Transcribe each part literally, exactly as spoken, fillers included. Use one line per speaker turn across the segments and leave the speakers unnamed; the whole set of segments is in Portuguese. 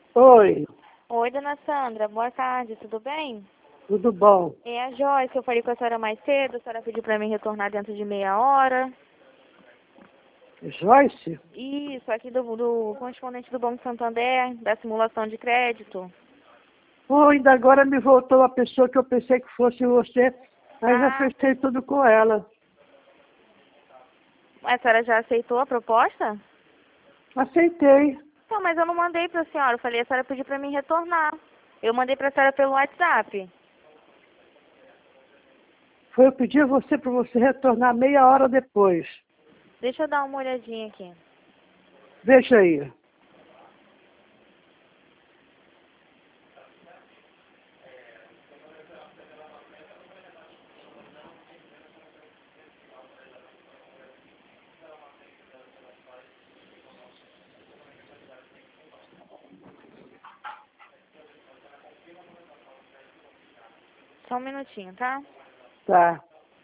Oi,
Oi, dona Sandra, boa tarde, tudo bem?
tudo bom?
É a Joyce, eu falei com a senhora mais cedo, a senhora pediu para mim retornar dentro de meia hora.
Joyce?
Isso, aqui do, do correspondente do Banco Santander, da simulação de crédito.
Oh, ainda agora me voltou a pessoa que eu pensei que fosse você, mas já
Ah,
fechei tudo com ela.
a senhora já aceitou a proposta?
Aceitei.
Não, mas eu não mandei para a senhora, eu falei, a senhora pediu para mim retornar. Eu mandei para a senhora pelo WhatsApp.
Foi eu pedir a você para você retornar meia hora depois.
Deixa eu dar uma olhadinha aqui.
Veja aí.
Só um minutinho, tá?
Tá.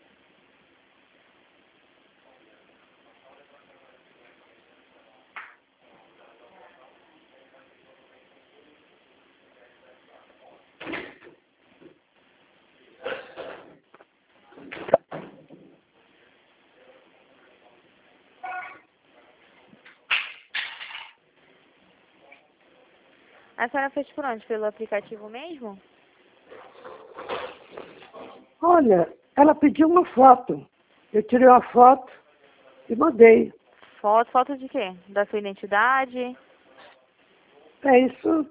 A senhora fez por onde? Pelo aplicativo mesmo?
Olha, ela pediu uma foto. Eu tirei uma foto e mandei.
Foto, foto de quê? Da sua identidade?
É isso.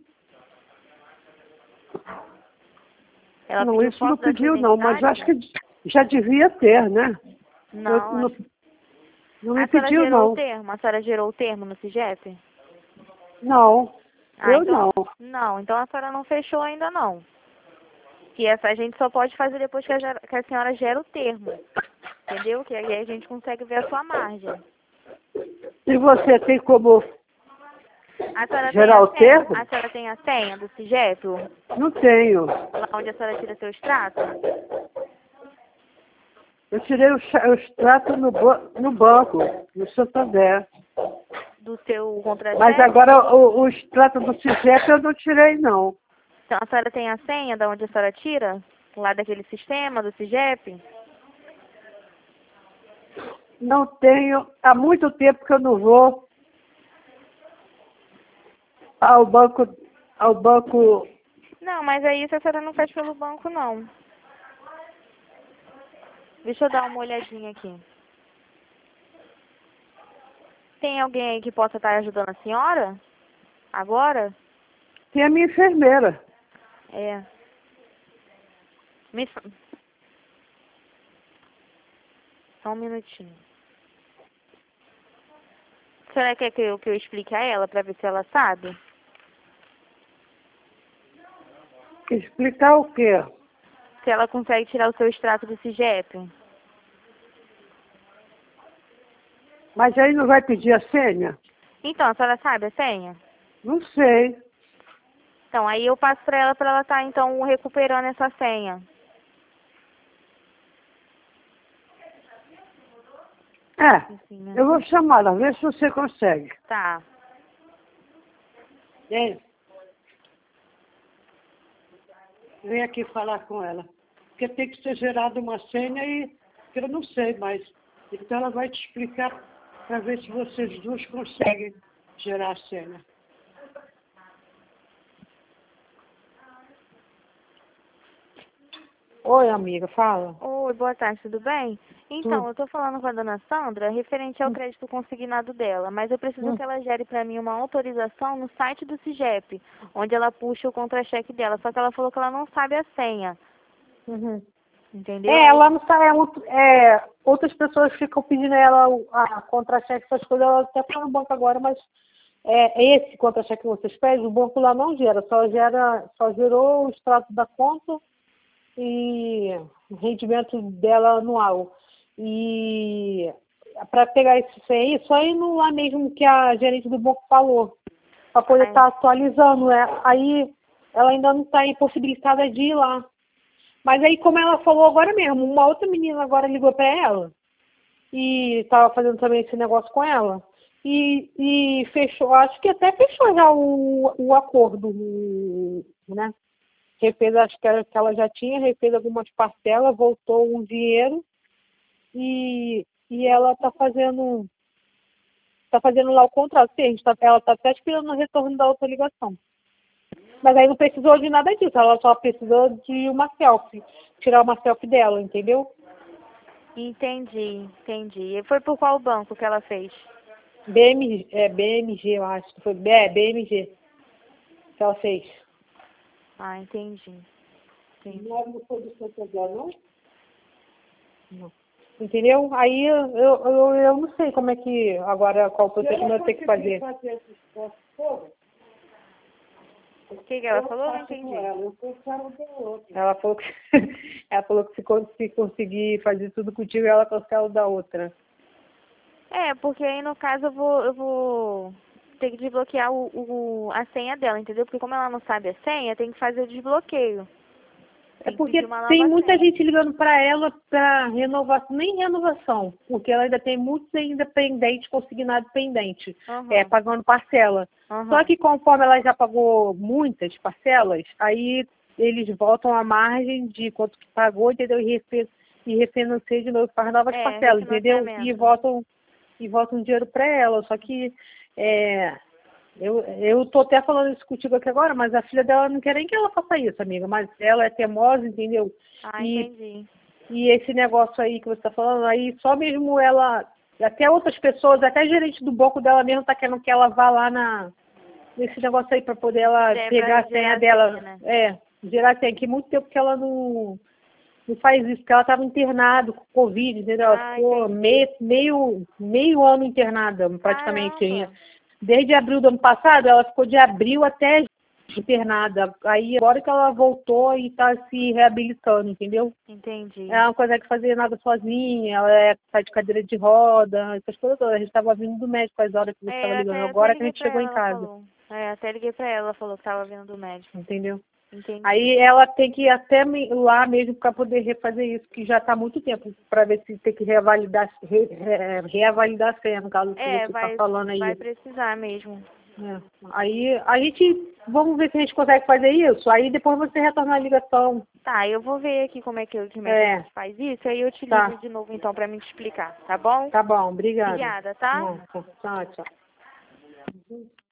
Ela
Não,
pediu
isso não
foto da sua
pediu não, mas
identidade?
acho que já devia ter, né? Eu,
Não,
não,
acho...
não me
A senhora
pediu
gerou o
não.
termo? A senhora gerou o termo no CIGEP?
Não,
Ah,
eu
então...
não.
Não, então a senhora não fechou ainda não. Que essa a gente só pode fazer depois que a, ger- que a senhora gera o termo. Entendeu? Que aí a gente consegue ver a sua margem.
E você tem como
A senhora tem
gerar
a
o
senha?
termo?
A senhora tem a senha do CIGEP?
Não tenho.
Lá onde a senhora tira seu extrato?
Eu tirei o, cha- o extrato no, ba- no banco, no Santander.
Do seu
Mas
contra-cheque?
agora o, o extrato do CIGEP eu não tirei não.
Então a senhora tem a senha da onde a senhora tira? Lá daquele sistema do CIGEP?
Não tenho. Há muito tempo que eu não vou ao banco, ao banco.
Não, mas aí isso a senhora não faz pelo banco, não. Deixa eu dar uma olhadinha aqui. Tem alguém aí que possa estar ajudando a senhora? Agora?
Tem a minha enfermeira.
É. Me... fa- Só um minutinho. A senhora quer que eu, que eu explique a ela para ver se ela sabe?
Explicar o quê?
Se ela consegue tirar o seu extrato do CIGEP?
Mas aí não vai pedir a senha?
Então, a senhora sabe a senha?
Não sei.
Então, aí eu passo para ela para ela estar, então, recuperando essa senha.
É,
Enfim, né?
eu vou chamá-la, ver se você consegue.
Tá.
Vem. Vem aqui falar com ela. Porque tem que ser gerada uma senha e que eu não sei mais. Então ela vai te explicar para ver se vocês duas conseguem gerar a senha. Oi, amiga, fala.
Oi, boa tarde, tudo bem? Então,
Tudo.
eu tô falando com a dona Sandra referente ao crédito consignado dela, mas eu preciso
Hum.
que ela gere para mim uma autorização no site do CIGEP, onde ela puxa o contra-cheque dela, só que ela falou que ela não sabe a senha,
Uhum.
entendeu?
É,
Aí,
ela não tá, é, muito- é, outras pessoas ficam pedindo a ela o- a contra-cheque, essas coisas, ela até tá no banco agora, mas é, esse contra-cheque que vocês pedem, o banco lá não gera, só gera, só gerou o extrato da conta e o rendimento dela anual. E para pegar isso aí, só ir no lá mesmo que a gerente do banco falou, para poder
ai,
estar atualizando. É, aí ela ainda não está impossibilitada de ir lá. Mas aí, como ela falou agora mesmo, uma outra menina agora ligou para ela e estava fazendo também esse negócio com ela. e, e fechou, acho que até fechou já o, o acordo, né? Refez, acho que ela, que ela já tinha, refez algumas parcelas, voltou um dinheiro e, e ela está fazendo, tá fazendo lá o contrato. Sim, a gente tá, ela está até esperando o retorno da outra ligação. Mas aí não precisou de nada disso, ela só precisou de uma selfie, tirar uma selfie dela, entendeu?
Entendi, entendi. E foi por qual banco que ela fez?
B M, é, B M G, eu acho que foi, é, B M G que ela fez.
Ah, entendi. entendi.
Não foi do Santander, não? Não. Entendeu? Aí eu, eu, eu, eu não sei como é que, agora qual procedimento eu tenho que fazer.
O que, que ela falou? Não entendi.
Ela falou que, ela falou que se, con- se conseguir fazer tudo contigo, ela cancela da outra.
É, porque aí no caso eu vou, eu vou ter que desbloquear o, o, a senha dela, entendeu? Porque como ela não sabe a senha, tem que fazer o desbloqueio.
É
Tem que
porque
pedir uma
tem
nova
muita
senha.
gente ligando para ela para renovação, nem renovação, porque ela ainda tem muitos ainda pendentes, consignado pendente, é,
Aham,
pagando parcela. Só
aham.
que conforme ela já pagou muitas parcelas, aí eles voltam à margem de quanto que pagou, entendeu? E, refi- e refinancia de novo, faz novas
É,
parcelas, entendeu? E
refinanciamento.
voltam, e voltam dinheiro para ela. Só que é, eu, eu tô até falando isso contigo aqui agora, mas a filha dela não quer nem que ela faça isso, amiga. Mas ela é teimosa, entendeu?
Ah,
E,
entendi.
e esse negócio aí que você está falando, aí só mesmo ela, até outras pessoas, até gerente do banco dela mesmo tá querendo que ela vá lá na, nesse negócio aí para poder ela
É,
pegar
pra
a senha
gerar a
dela.
senha, né?
É, gerar a senha, que muito tempo que ela não, não faz isso, porque ela estava internada com Covid, entendeu? Ela
Ah,
ficou
entendi.
meio, meio, meio ano internada, praticamente.
Caramba.
Desde abril do ano passado, ela ficou de abril até internada. Aí agora que ela voltou e está se reabilitando, entendeu?
Entendi.
Ela não consegue fazer nada sozinha, ela é, tá de cadeira de roda, essas coisas todas. A gente estava vindo do médico às horas que você
É,
estava
eu
ligando.
até, até
Agora que a
liguei
gente
pra
chegou em
ela, ela
casa,
falou. É, até liguei pra ela, ela falou que tava vindo do médico.
entendeu?
Entendi.
Aí ela tem que ir até me- lá mesmo para poder refazer isso, que já está há muito tempo, para ver se tem que revalidar, re, re, reavalidar a senha, no caso que
É,
você está
vai,
falando
vai
aí.
precisar mesmo.
É. Aí a gente, vamos ver se a gente consegue fazer isso, aí depois você retorna a ligação.
Tá, eu vou ver aqui como é que, como é que a
É,
gente faz isso, aí eu te ligo
tá,
de novo então pra me te explicar, tá bom?
tá bom, obrigada.
Obrigada, tá?
Não, tchau, tchau.